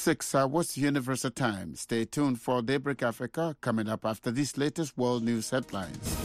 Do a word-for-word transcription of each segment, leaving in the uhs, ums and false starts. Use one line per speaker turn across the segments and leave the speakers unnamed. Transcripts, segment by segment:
six hours Universal Time. Stay tuned for Daybreak Africa coming up after these latest world news headlines.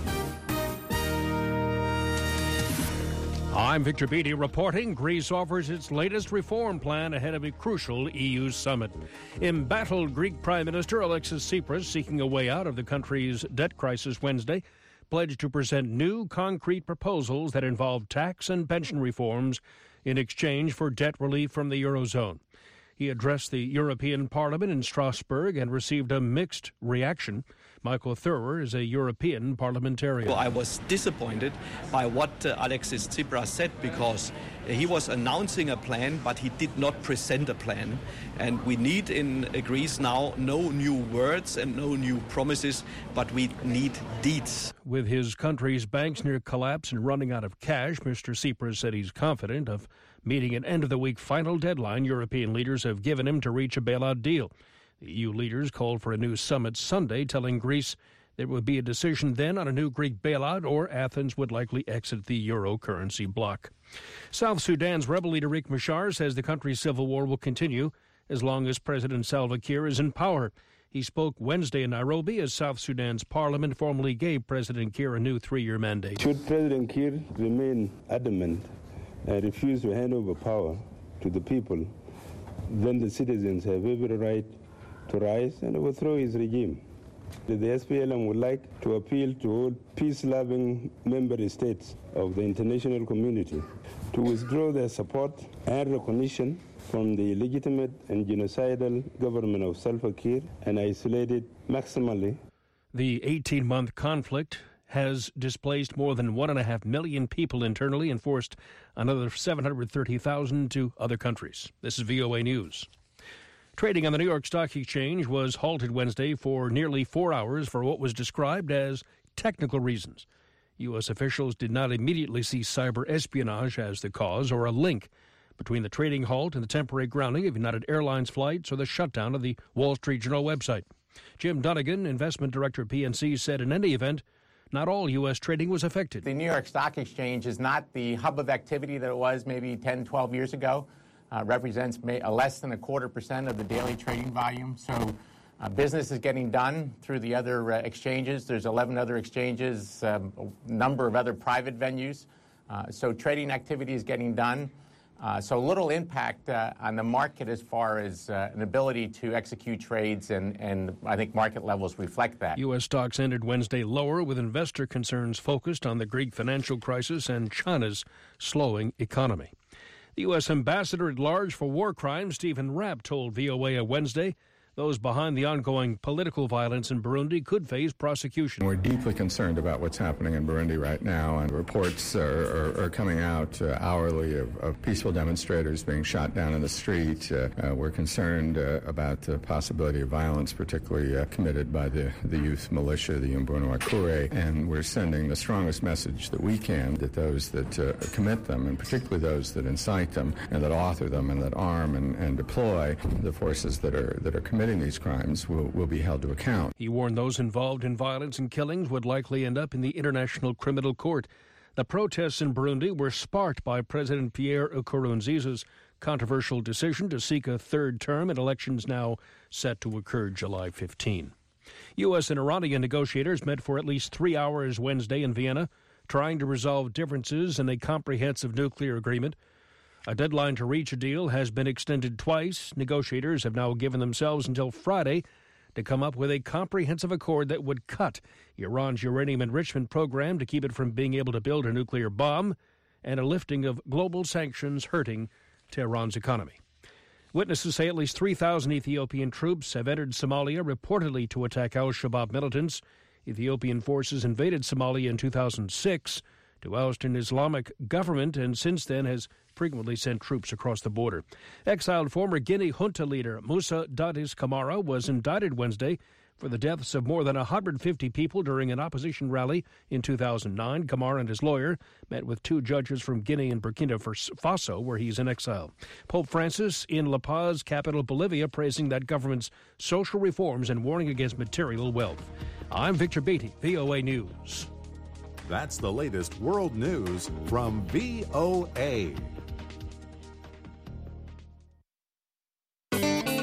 I'm Victor Beattie reporting. Greece offers its latest reform plan ahead of a crucial E U summit. Embattled Greek Prime Minister Alexis Tsipras, seeking a way out of the country's debt crisis Wednesday, pledged to present new concrete proposals that involve tax and pension reforms in exchange for debt relief from the Eurozone. He addressed the European Parliament in Strasbourg and received a mixed reaction. Michael Thurwer is a European parliamentarian.
Well, I was disappointed by what uh, Alexis Tsipras said, because he was announcing a plan, but he did not present a plan. And we need in Greece now no new words and no new promises, but we need deeds.
With his country's banks near collapse and running out of cash, Mister Tsipras said he's confident of meeting an end-of-the-week final deadline European leaders have given him to reach a bailout deal. The E U leaders called for a new summit Sunday, telling Greece there would be a decision then on a new Greek bailout, or Athens would likely exit the euro currency bloc. South Sudan's rebel leader Riek Machar says the country's civil war will continue as long as President Salva Kiir is in power. He spoke Wednesday in Nairobi as South Sudan's parliament formally gave President Kiir a new three-year mandate.
Should President Kiir remain adamant and refuse to hand over power to the people, then the citizens have every right to rise and overthrow his regime. The S P L M would like to appeal to all peace-loving member states of the international community to withdraw their support and recognition from the illegitimate and genocidal government of Salva Kiir and isolate it maximally.
The eighteen-month conflict has displaced more than one and a half million people internally and forced another seven hundred thirty thousand to other countries. This is V O A News. Trading on the New York Stock Exchange was halted Wednesday for nearly four hours for what was described as technical reasons. U S officials did not immediately see cyber espionage as the cause or a link between the trading halt and the temporary grounding of United Airlines flights or the shutdown of the Wall Street Journal website. Jim Dunnigan, investment director at P N C, said in any event, not all U S trading was affected.
The New York Stock Exchange is not the hub of activity that it was maybe ten, twelve years ago. Uh, represents may, uh, less than a quarter percent of the daily trading volume. So uh, business is getting done through the other uh, exchanges. There's eleven other exchanges, um, a number of other private venues. Uh, so trading activity is getting done. Uh, so little impact uh, on the market as far as uh, an ability to execute trades, and, and I think market levels reflect that.
U S stocks ended Wednesday lower, with investor concerns focused on the Greek financial crisis and China's slowing economy. The U S ambassador at large for war crimes, Stephen Rapp, told V O A on Wednesday those behind the ongoing political violence in Burundi could face prosecution.
We're deeply concerned about what's happening in Burundi right now, and reports are, are, are coming out uh, hourly of, of peaceful demonstrators being shot down in the street. Uh, uh, we're concerned uh, about the possibility of violence, particularly uh, committed by the, the youth militia, the Imbonerakure, and we're sending the strongest message that we can that those that uh, commit them, and particularly those that incite them and that author them and that arm and, and deploy the forces that are that are committing these crimes will, will be held to account.
He warned those involved in violence and killings would likely end up in the International Criminal Court. The protests in Burundi were sparked by President Pierre Nkurunziza's controversial decision to seek a third term in elections now set to occur July fifteenth. U S and Iranian negotiators met for at least three hours Wednesday in Vienna, trying to resolve differences in a comprehensive nuclear agreement. A deadline to reach a deal has been extended twice. Negotiators have now given themselves until Friday to come up with a comprehensive accord that would cut Iran's uranium enrichment program to keep it from being able to build a nuclear bomb, and a lifting of global sanctions hurting Tehran's economy. Witnesses say at least three thousand Ethiopian troops have entered Somalia, reportedly to attack al-Shabaab militants. Ethiopian forces invaded Somalia in two thousand six to oust an Islamic government, and since then has frequently sent troops across the border. Exiled former Guinea junta leader Musa Dadis Camara was indicted Wednesday for the deaths of more than one hundred fifty people during an opposition rally in two thousand nine. Camara and his lawyer met with two judges from Guinea and Burkina Faso, where he's in exile. Pope Francis in La Paz, capital Bolivia, praising that government's social reforms and warning against material wealth. I'm Victor Beattie, V O A News.
That's the latest world news from V O A.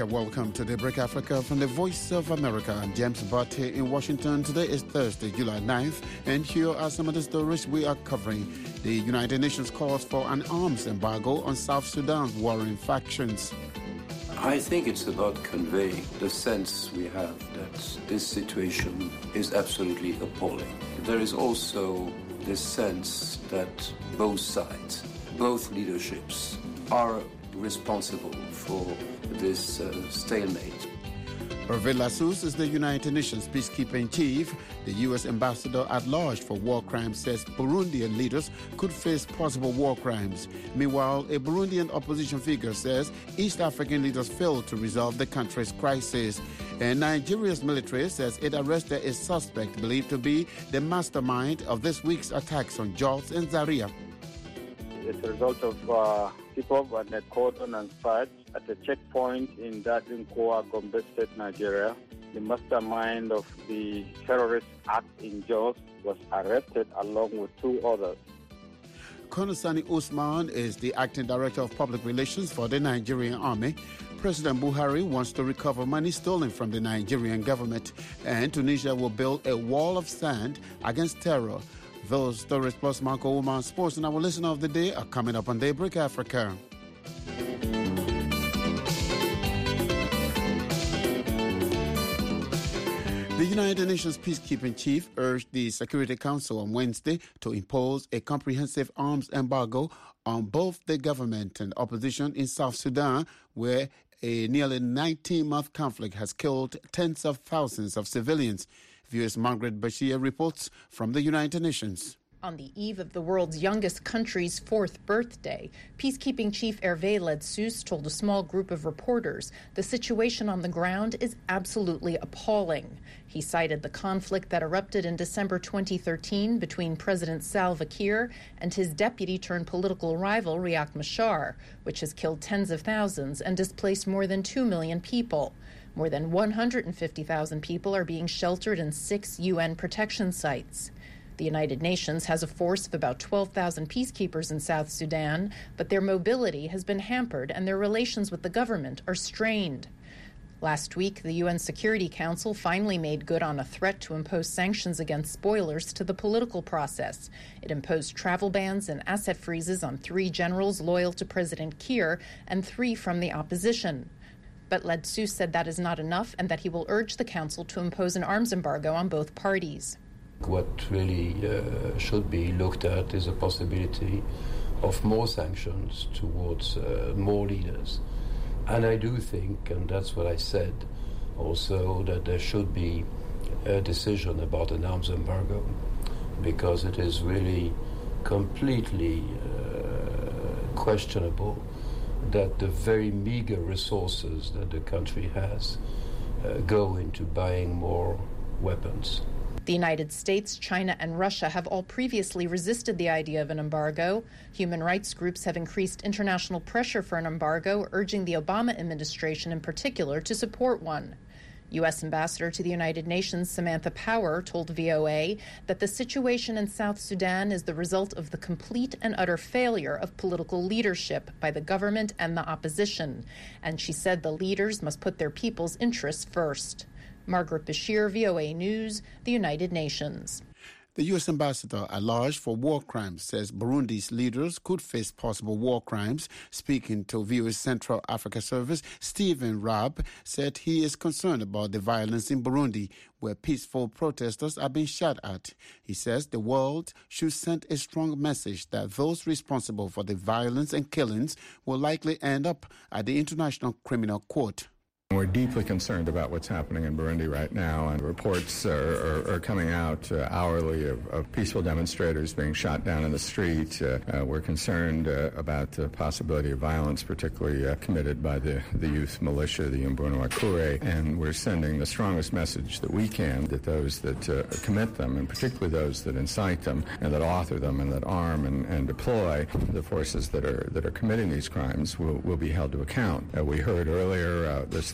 America. Welcome to Daybreak Africa from the Voice of America. I'm James Butt here in Washington. Today is Thursday, July ninth, and here are some of the stories we are covering. The United Nations calls for an arms embargo on South Sudan's warring factions.
I think it's about conveying the sense we have that this situation is absolutely appalling. There is also this sense that both sides, both leaderships, are responsible for this uh, stalemate.
Hervé Lassous is the United Nations peacekeeping chief. The U S ambassador at large for war crimes says Burundian leaders could face possible war crimes. Meanwhile, a Burundian opposition figure says East African leaders failed to resolve the country's crisis. And Nigeria's military says it arrested a suspect believed to be the mastermind of this week's attacks on Jos and Zaria.
It's a result of uh, people were cordon and search at a checkpoint in Dadinkoa, Gombe State, Nigeria. The mastermind of the terrorist act in Jos was arrested along with two others.
Colonel Sani Usman is the acting director of public relations for the Nigerian army. President Buhari wants to recover money stolen from the Nigerian government, and Tunisia will build a wall of sand against terror. Those stories plus Marco Woman Sports and our listener of the day are coming up on Daybreak Africa. The United Nations peacekeeping chief urged the Security Council on Wednesday to impose a comprehensive arms embargo on both the government and opposition in South Sudan, where a nearly nineteen-month conflict has killed tens of thousands of civilians. V O A's Margaret Bashir reports from the United Nations.
On the eve of the world's youngest country's fourth birthday, peacekeeping chief Hervé Ladsous told a small group of reporters the situation on the ground is absolutely appalling. He cited the conflict that erupted in December twenty thirteen between President Salva Kiir and his deputy-turned-political rival Riek Machar, which has killed tens of thousands and displaced more than two million people. More than one hundred fifty thousand people are being sheltered in six U N protection sites. The United Nations has a force of about twelve thousand peacekeepers in South Sudan, but their mobility has been hampered and their relations with the government are strained. Last week, the U N Security Council finally made good on a threat to impose sanctions against spoilers to the political process. It imposed travel bans and asset freezes on three generals loyal to President Kiir and three from the opposition. But Ladsous said that is not enough and that he will urge the Council to impose an arms embargo on both parties.
What really uh, should be looked at is a possibility of more sanctions towards uh, more leaders. And I do think, and that's what I said also, that there should be a decision about an arms embargo, because it is really completely uh, questionable that the very meager resources that the country has uh, go into buying more weapons.
The United States, China, and Russia have all previously resisted the idea of an embargo. Human rights groups have increased international pressure for an embargo, urging the Obama administration in particular to support one. U S Ambassador to the United Nations Samantha Power told V O A that the situation in South Sudan is the result of the complete and utter failure of political leadership by the government and the opposition, and she said the leaders must put their people's interests first. Margaret Bashir, V O A News, the United Nations.
The U S ambassador at large for war crimes says Burundi's leaders could face possible war crimes. Speaking to V O A's Central Africa Service, Stephen Raab said he is concerned about the violence in Burundi, where peaceful protesters are being shot at. He says the world should send a strong message that those responsible for the violence and killings will likely end up at the International Criminal Court.
We're deeply concerned about what's happening in Burundi right now, and reports are, are, are coming out uh, hourly of, of peaceful demonstrators being shot down in the street. Uh, uh, we're concerned uh, about the possibility of violence, particularly uh, committed by the, the youth militia, the Imbonerakure, and we're sending the strongest message that we can that those that uh, commit them, and particularly those that incite them, and that author them, and that arm and, and deploy the forces that are that are committing these crimes will, will be held to account. Uh, we heard earlier uh, the state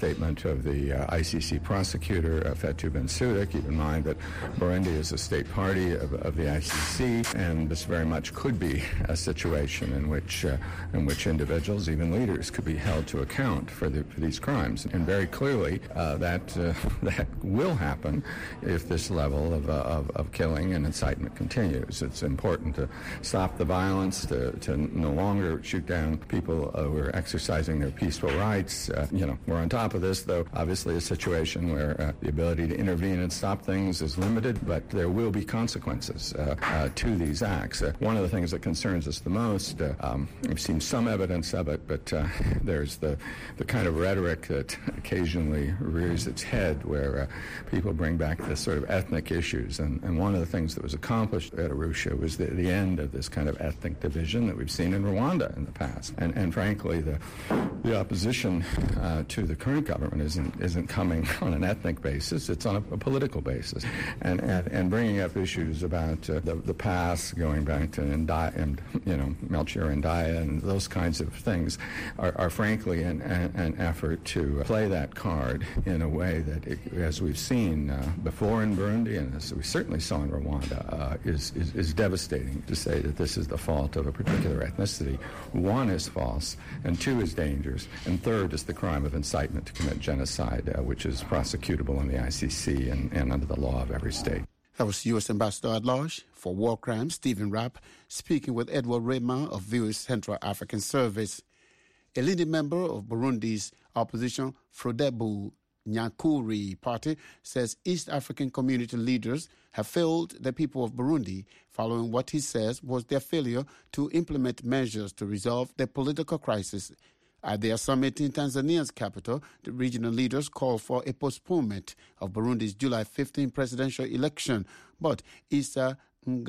statement of the uh, I C C prosecutor, uh, Fatou Bensouda. Keep in mind that Burundi is a state party of, of the I C C, and this very much could be a situation in which uh, in which individuals, even leaders, could be held to account for, the, for these crimes. And very clearly, uh, that uh, that will happen if this level of, uh, of, of killing and incitement continues. It's important to stop the violence, to, to no longer shoot down people uh, who are exercising their peaceful rights. Uh, you know, we're on top of this, though, obviously a situation where uh, the ability to intervene and stop things is limited, but there will be consequences uh, uh, to these acts. Uh, one of the things that concerns us the most, uh, um, we've seen some evidence of it, but uh, there's the, the kind of rhetoric that occasionally rears its head where uh, people bring back this sort of ethnic issues. And, and one of the things that was accomplished at Arusha was the, the end of this kind of ethnic division that we've seen in Rwanda in the past. And, and frankly, the, the opposition uh, to the current government isn't, isn't coming on an ethnic basis, it's on a, a political basis. And, and, and bringing up issues about uh, the, the past, going back to Ndaya, and, you know, Melchior Ndaya and those kinds of things are, are frankly an, an effort to play that card in a way that, it, as we've seen uh, before in Burundi and as we certainly saw in Rwanda, uh, is, is, is devastating to say that this is the fault of a particular ethnicity. One is false, and two is dangerous, and third is the crime of incitement to commit genocide, uh, which is prosecutable in the I C C and, and under the law of every state.
That was U S Ambassador at Large for War Crimes, Stephen Rapp, speaking with Edward Rema of V O A's Central African Service. A leading member of Burundi's opposition, Frodebu Nyakuri Party, says East African community leaders have failed the people of Burundi following what he says was their failure to implement measures to resolve the political crisis. At their summit in Tanzania's capital, the regional leaders called for a postponement of Burundi's July fifteenth presidential election. But Issa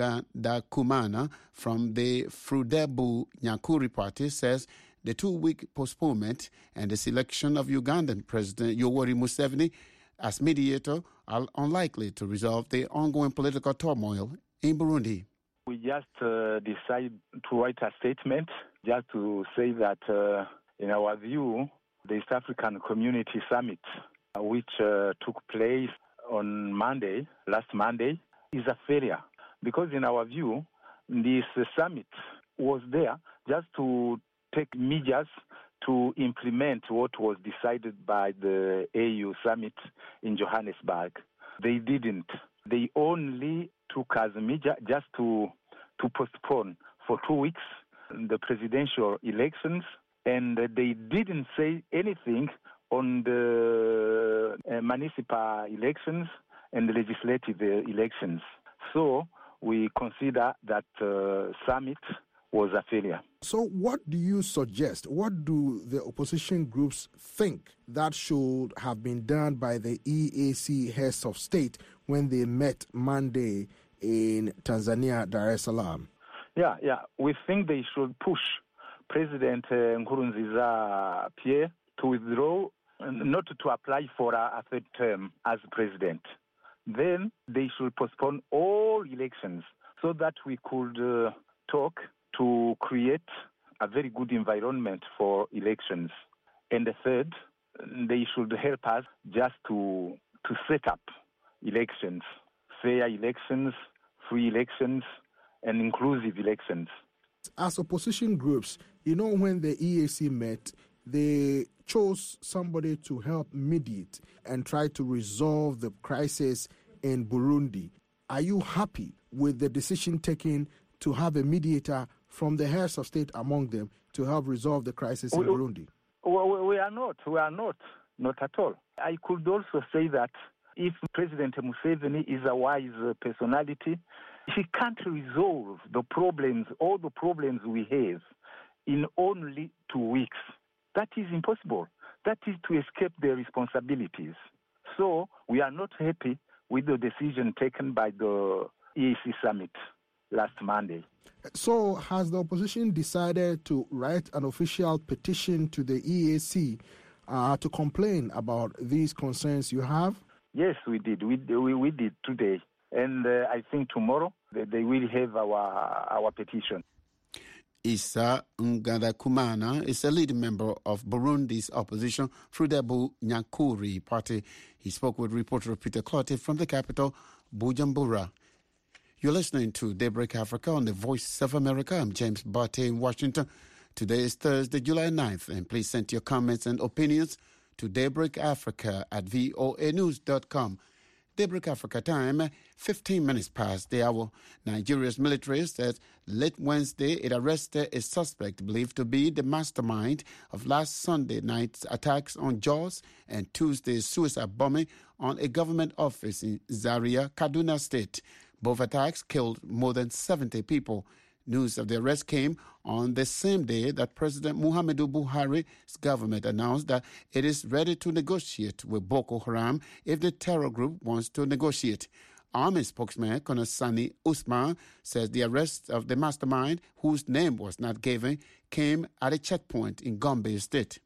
Ngadakumana from the Frodebu Nyakuri Party says the two-week postponement and the selection of Ugandan President Yoweri Museveni as mediator are unlikely to resolve the ongoing political turmoil in Burundi.
We just uh, decided to write a statement just to say that, uh, in our view, the East African Community Summit, uh, which uh, took place on Monday, last Monday, is a failure. Because in our view, this uh, summit was there just to take measures to implement what was decided by the A U summit in Johannesburg. They didn't. They only took as a measure just to to postpone for two weeks the presidential elections, and they didn't say anything on the uh, municipal elections and the legislative uh, elections. So we consider that uh, summit was a failure.
So what do you suggest? What do the opposition groups think that should have been done by the E A C heads of state when they met Monday in Tanzania, Dar es Salaam?
Yeah, yeah. We think they should push President uh, Nkurunziza Pierre to withdraw, not to apply for a, a third term as president. Then they should postpone all elections so that we could uh, talk to create a very good environment for elections. And the third, they should help us just to to set up elections, fair elections, free elections, and inclusive elections.
As opposition groups, you know, when the E A C met, they chose somebody to help mediate and try to resolve the crisis in Burundi. Are you happy with the decision taken to have a mediator from the heads of state among them to help resolve the crisis in
we,
Burundi?
We, we are not. We are not. Not at all. I could also say that if President Museveni is a wise personality, he can't resolve the problems, all the problems we have, in only two weeks. That is impossible. That is to escape their responsibilities. So we are not happy with the decision taken by the E A C summit last Monday.
So has the opposition decided to write an official petition to the E A C uh, to complain about these concerns you have?
Yes, we did. We we, we did today. And uh, I think tomorrow they, they will have our our petition.
Issa Ngadakumana is a leading member of Burundi's opposition Frudebu Nyankuri party. He spoke with reporter Peter Clottey from the capital, Bujumbura. You're listening to Daybreak Africa on the Voice of America. I'm James Barty in Washington. Today is Thursday, July ninth, and please send your comments and opinions to daybreakafrica at voa news dot com. Daybreak Africa time, fifteen minutes past the hour. Nigeria's military said late Wednesday it arrested a suspect believed to be the mastermind of last Sunday night's attacks on Jos and Tuesday's suicide bombing on a government office in Zaria, Kaduna State. Both attacks killed more than seventy people. News of the arrest came on the same day that President Muhammadu Buhari's government announced that it is ready to negotiate with Boko Haram if the terror group wants to negotiate. Army spokesman Colonel Sani Usman says the arrest of the mastermind, whose name was not given, came at a checkpoint in Gombe State.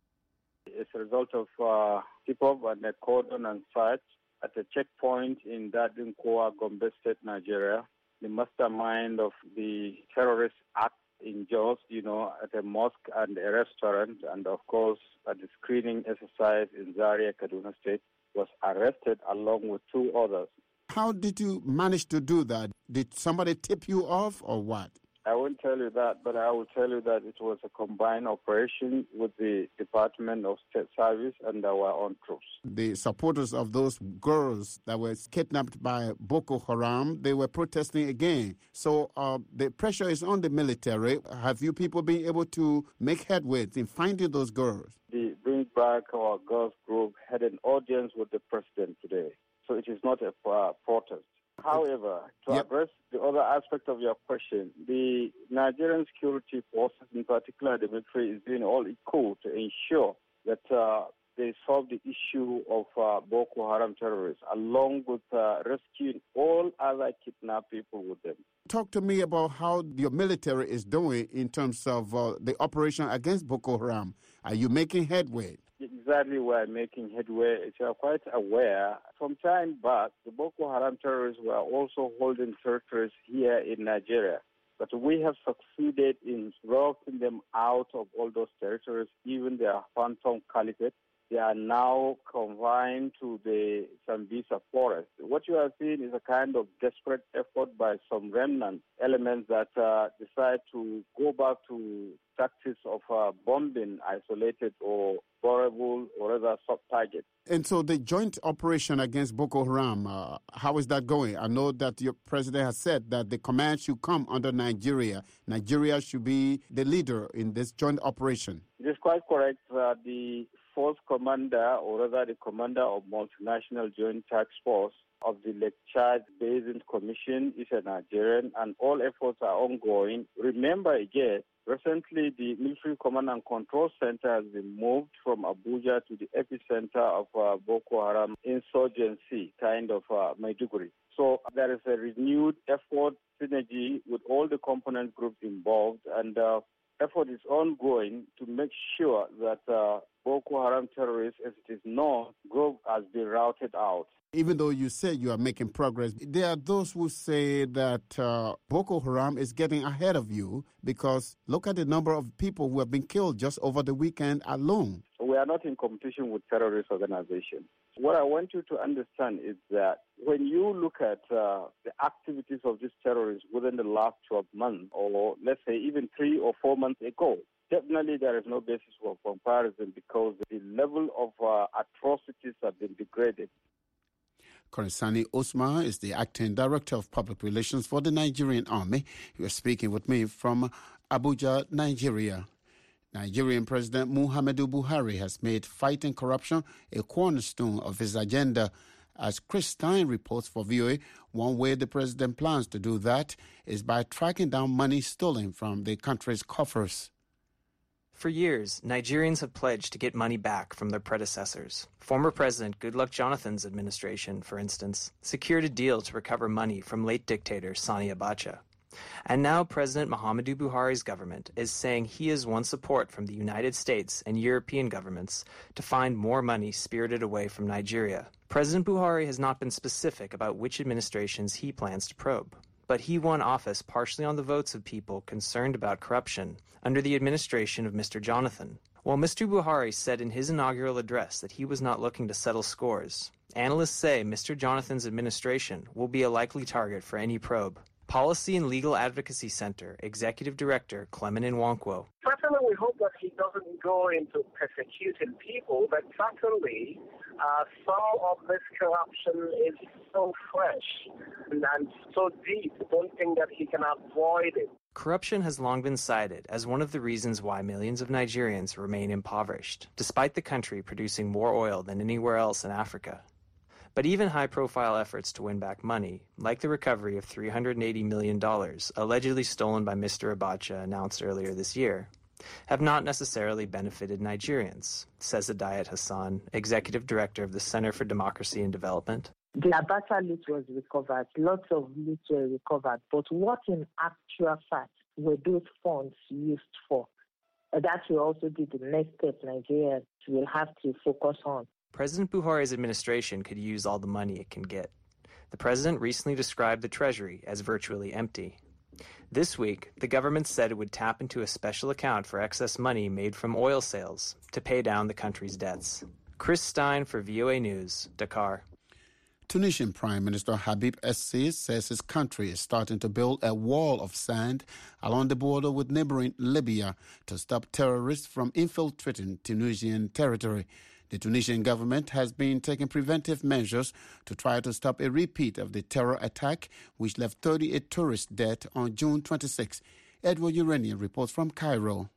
It's a result of uh, people and the cordon and search at a checkpoint in Dadinkoa, Gombe State, Nigeria. The mastermind of the terrorist act in Jos, you know, at a mosque and a restaurant, and of course at the screening exercise in Zaria, Kaduna State, was arrested along with two others.
How did you manage to do that? Did somebody tip you off or what?
I won't tell you that, but I will tell you that it was a combined operation with the Department of State Service and our own troops.
The supporters of those girls that were kidnapped by Boko Haram, they were protesting again. So uh, the pressure is on the military. Have you people been able to make headway in finding those girls?
The Bring Back Our Girls group had an audience with the president today. So it is not a uh, protest. However, to yep. address the other aspect of your question, the Nigerian security forces, in particular the military, is doing all it could to ensure that uh, they solve the issue of uh, Boko Haram terrorists, along with uh, rescuing all other kidnapped people with them.
Talk to me about how your military is doing in terms of uh, the operation against Boko Haram. Are you making headway?
Exactly, we're making headway. If you are quite aware, from time back, the Boko Haram terrorists were also holding territories here in Nigeria. But we have succeeded in routing them out of all those territories, even their phantom caliphate. They are now confined to the Sambisa forest. What you are seeing is a kind of desperate effort by some remnant elements that uh, decide to go back to tactics of uh, bombing isolated or vulnerable or other sub-targets.
And so the joint operation against Boko Haram, uh, how is that going? I know that your president has said that the command should come under Nigeria. Nigeria should be the leader in this joint operation.
It is quite correct. Uh, the force commander, or rather the commander of Multinational Joint Task Force of the Lake Chad Basin Commission is a Nigerian, and all efforts are ongoing. Remember again, recently the Military Command and Control Center has been moved from Abuja to the epicenter of uh, Boko Haram insurgency, kind of uh, Maiduguri. So there is a renewed effort, synergy with all the component groups involved, and uh, effort is ongoing to make sure that uh, Boko Haram terrorists, as it is known, group has been routed out.
Even though you say you are making progress, there are those who say that uh, Boko Haram is getting ahead of you because look at the number of people who have been killed just over the weekend alone.
We are not in competition with terrorist organizations. What I want you to understand is that when you look at uh, the activities of these terrorists within the last twelve months, or let's say even three or four months ago, definitely there is no basis for comparison because the level of uh, atrocities have been degraded.
Colonel Sani Usman is the acting director of public relations for the Nigerian Army. He was speaking with me from Abuja, Nigeria. Nigerian President Muhammadu Buhari has made fighting corruption a cornerstone of his agenda. As Chris Stein reports for V O A, one way the president plans to do that is by tracking down money stolen from the country's coffers.
For years, Nigerians have pledged to get money back from their predecessors. Former President Goodluck Jonathan's administration, for instance, secured a deal to recover money from late dictator Sani Abacha. And now President Muhammadu Buhari's government is saying he has won support from the United States and European governments to find more money spirited away from Nigeria. President Buhari has not been specific about which administrations he plans to probe. but he won office partially on the votes of people concerned about corruption under the administration of Mister Jonathan. While Mister Buhari said in his inaugural address that he was not looking to settle scores, analysts say Mister Jonathan's administration will be a likely target for any probe. Policy and Legal Advocacy Center Executive Director Clement Nwankwo.
Certainly, we hope that he doesn't go into persecuting people, but certainly uh, some of this corruption is so fresh and, and so deep. I don't think that he can avoid it.
Corruption has long been cited as one of the reasons why millions of Nigerians remain impoverished, despite the country producing more oil than anywhere else in Africa. But even high-profile efforts to win back money, like the recovery of three hundred eighty million dollars allegedly stolen by Mister Abacha announced earlier this year, have not necessarily benefited Nigerians, says Hidayat Hassan, Executive Director of the Center for Democracy and Development.
The Abacha loot was recovered, lots of loot were recovered, but what in actual fact were those funds used for? That will also be the next step Nigeria will have to focus on.
President Buhari's administration could use all the money it can get. The president recently described the treasury as virtually empty. This week, the government said it would tap into a special account for excess money made from oil sales to pay down the country's debts. Chris Stein for V O A News, Dakar.
Tunisian Prime Minister Habib Essay says his country is starting to build a wall of sand along the border with neighboring Libya to stop terrorists from infiltrating Tunisian territory. The Tunisian government has been taking preventive measures to try to stop a repeat of the terror attack, which left thirty-eight tourists dead on June twenty-sixth. Edward Urania reports from Cairo.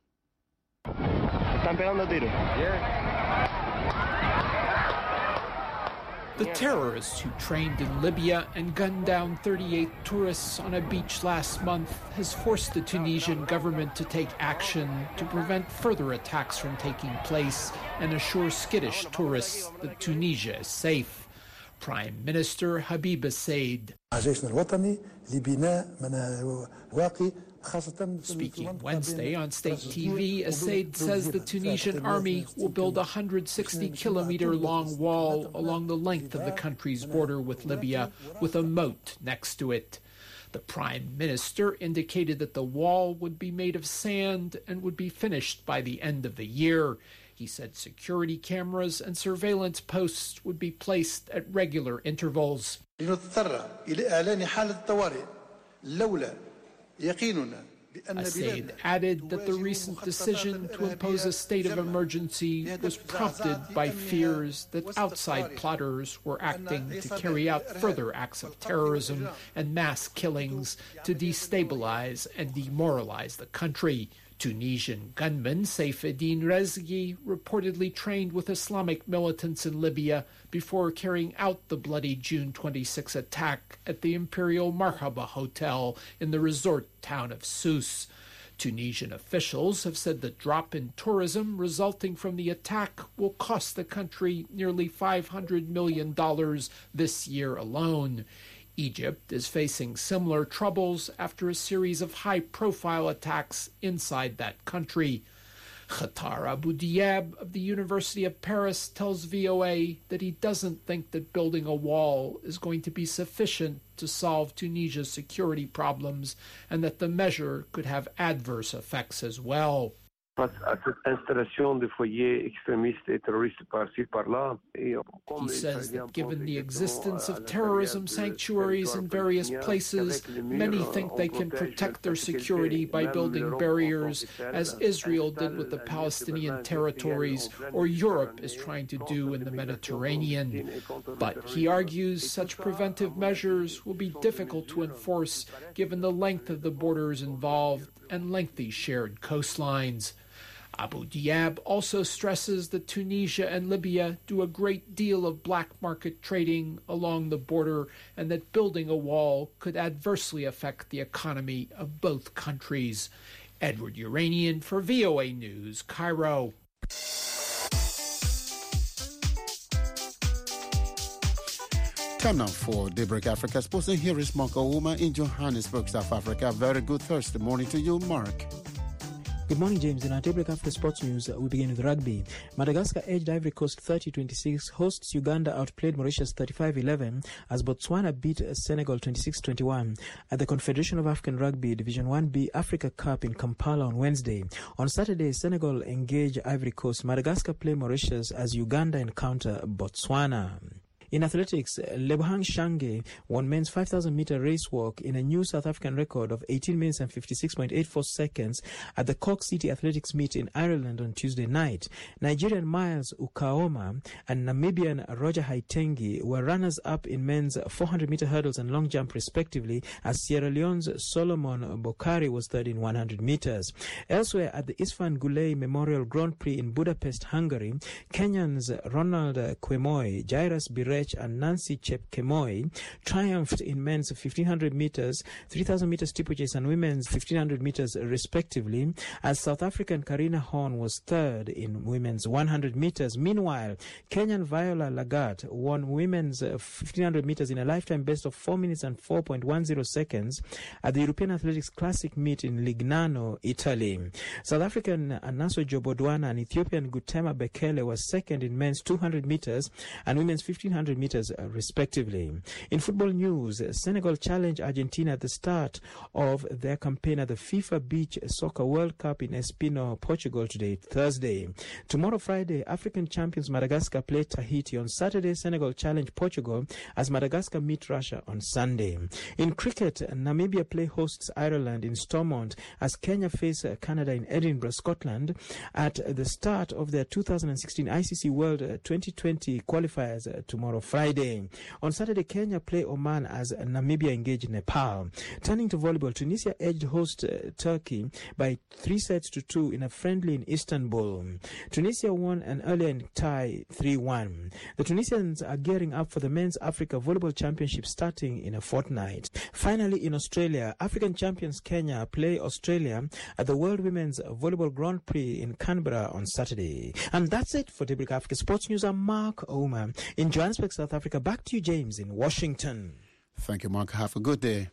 The terrorists who trained in Libya and gunned down thirty-eight tourists on a beach last month has forced the Tunisian government to take action to prevent further attacks from taking place and assure skittish tourists that Tunisia is safe. Prime Minister Habib Essay. Speaking Wednesday on state T V, Essay says the Tunisian army will build a one hundred sixty kilometer long wall along the length of the country's border with Libya, with a moat next to it. The Prime Minister indicated that the wall would be made of sand and would be finished by the end of the year. He said security cameras and surveillance posts would be placed at regular intervals. Assad added that the recent decision to impose a state of emergency was prompted by fears that outside plotters were acting to carry out further acts of terrorism and mass killings to destabilize and demoralize the country. Tunisian gunman Saifeddin Rezghi reportedly trained with Islamic militants in Libya before carrying out the bloody June twenty-sixth attack at the Imperial Marhaba Hotel in the resort town of Sousse. Tunisian officials have said the drop in tourism resulting from the attack will cost the country nearly five hundred million dollars this year alone. Egypt is facing similar troubles after a series of high-profile attacks inside that country. Khatar Abu Diab of the University of Paris tells V O A that he doesn't think that building a wall is going to be sufficient to solve Tunisia's security problems and that the measure could have adverse effects as well. He says that given the existence of terrorism sanctuaries in various places, many think they can protect their security by building barriers, as Israel did with the Palestinian territories, or Europe is trying to do in the Mediterranean. But he argues such preventive measures will be difficult to enforce given the length of the borders involved and lengthy shared coastlines. Abu Diab also stresses that Tunisia and Libya do a great deal of black market trading along the border and that building a wall could adversely affect the economy of both countries. Edward Uranian for V O A News, Cairo.
Time now for Daybreak Africa Sports, and here is Mark Ouma in Johannesburg, South Africa. Very good Thursday morning to you, Mark.
Good morning, James. In our daybreak after sports news, we begin with rugby. Madagascar edged Ivory Coast thirty twenty-six. Hosts Uganda outplayed Mauritius thirty-five eleven as Botswana beat Senegal twenty-six twenty-one at the Confederation of African Rugby Division one B Africa Cup in Kampala on Wednesday. On Saturday, Senegal engage Ivory Coast. Madagascar play Mauritius as Uganda encounter Botswana. In athletics, Lebohang Shange won men's five thousand meter race walk in a new South African record of eighteen minutes and fifty-six point eight four seconds at the Cork City Athletics Meet in Ireland on Tuesday night. Nigerian Miles Ukaoma and Namibian Roger Haitengi were runners-up in men's four hundred meter hurdles and long jump respectively, as Sierra Leone's Solomon Bokari was third in one hundred meters. Elsewhere at the Isfan Gulei Memorial Grand Prix in Budapest, Hungary, Kenyans Ronald Kwemoy, Jairus Bire and Nancy Chepkemoi triumphed in men's fifteen hundred meters, three thousand meter steeplechase and women's fifteen hundred meters respectively, as South African Karina Horn was third in women's one hundred meters. Meanwhile, Kenyan Viola Lagat won women's fifteen hundred meters in a lifetime best of four minutes and four point one zero seconds at the European Athletics Classic meet in Lignano, Italy. South African Anaso Jobodwana and Ethiopian Gutema Bekele were second in men's two hundred meters and women's fifteen hundred meters uh, respectively. In football news, Senegal challenged Argentina at the start of their campaign at the FIFA Beach Soccer World Cup in Espino, Portugal today, Thursday. Tomorrow, Friday, African champions Madagascar play Tahiti. On Saturday, Senegal challenge Portugal as Madagascar meet Russia on Sunday. In cricket, Namibia play hosts Ireland in Stormont as Kenya face Canada in Edinburgh, Scotland at the start of their two thousand sixteen I C C World twenty twenty qualifiers uh, tomorrow, Friday. On Saturday, Kenya play Oman as Namibia engage Nepal. Turning to volleyball, Tunisia edged host uh, Turkey by three sets to two in a friendly in Istanbul. Tunisia won an earlier tie three one. The Tunisians are gearing up for the Men's Africa Volleyball Championship starting in a fortnight. Finally, in Australia, African champions Kenya play Australia at the World Women's Volleyball Grand Prix in Canberra on Saturday. And that's it for Daybreak Africa Sports News. I'm Mark Ouma in Johannesburg, South Africa. Back to you, James, in Washington.
Thank you, Mark. Have a good day.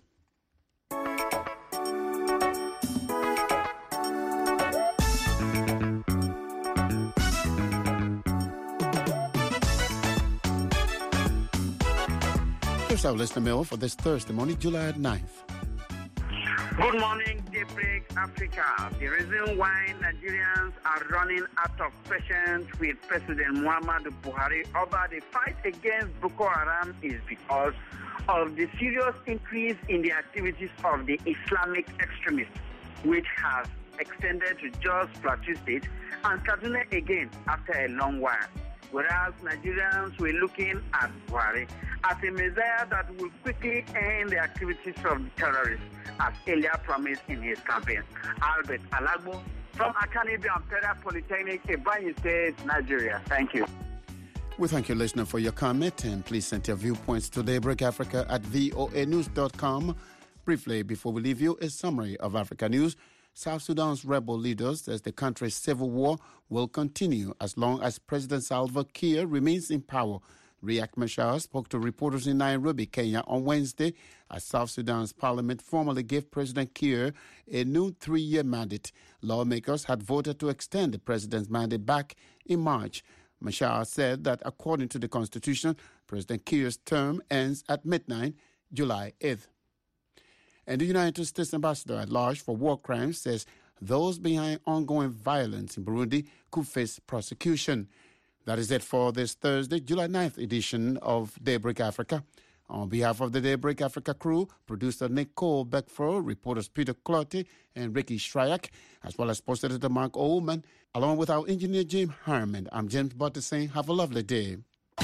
Here's our listener mail for this Thursday morning, July ninth.
Good morning, Daybreak Africa. The reason why Nigerians are running out of patience with President Muhammadu Buhari over the fight against Boko Haram is because of the serious increase in the activities of the Islamic extremists, which has extended to Jos Plateau State and Kaduna again after a long while. Whereas Nigerians were looking at Buhari as a messiah that will quickly end the activities of the terrorists, as earlier promised in his campaign. Albert Alagbo from Akanibi Imperial Polytechnic, Ebonyi State, Nigeria. Thank you.
We thank you, listener, for your comment, and please send your viewpoints to Daybreak Africa at voa news dot com. Briefly, before we leave you, a summary of Africa news. South Sudan's rebel leaders says the country's civil war will continue as long as President Salva Kiir remains in power. Riek Machar spoke to reporters in Nairobi, Kenya on Wednesday as South Sudan's parliament formally gave President Kiir a new three-year mandate. Lawmakers had voted to extend the president's mandate back in March. Machar said that according to the constitution, President Kiir's term ends at midnight, July eighth. And the United States ambassador at large for war crimes says those behind ongoing violence in Burundi could face prosecution. That is it for this Thursday, July ninth edition of Daybreak Africa. On behalf of the Daybreak Africa crew, producer Nicole Beckford, reporters Peter Clotty and Ricky Shryak, as well as post editor Mark Oldman, along with our engineer Jim Harmon, I'm James Butter saying have a lovely day.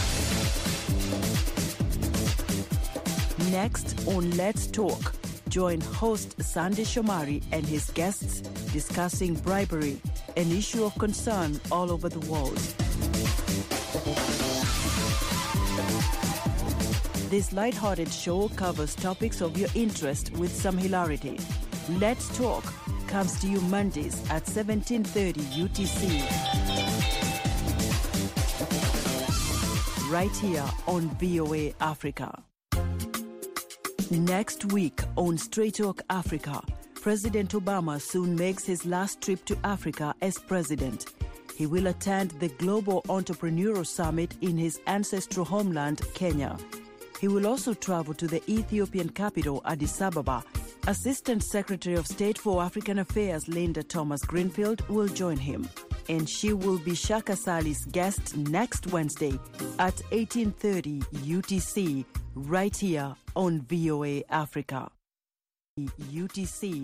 Next on Let's Talk, join host Sandy Shomari and his guests discussing bribery, an issue of concern all over the world. This lighthearted show covers topics of your interest with some hilarity. Let's Talk comes to you Mondays at seventeen thirty U T C. Right here on V O A Africa. Next week on Straight Talk Africa, President Obama soon makes his last trip to Africa as president. He will attend the Global Entrepreneurial Summit in his ancestral homeland, Kenya. He will also travel to the Ethiopian capital, Addis Ababa. Assistant Secretary of State for African Affairs, Linda Thomas-Greenfield, will join him. And she will be Shaka Sali's guest next Wednesday at eighteen thirty U T C, right here on V O A Africa. U T C.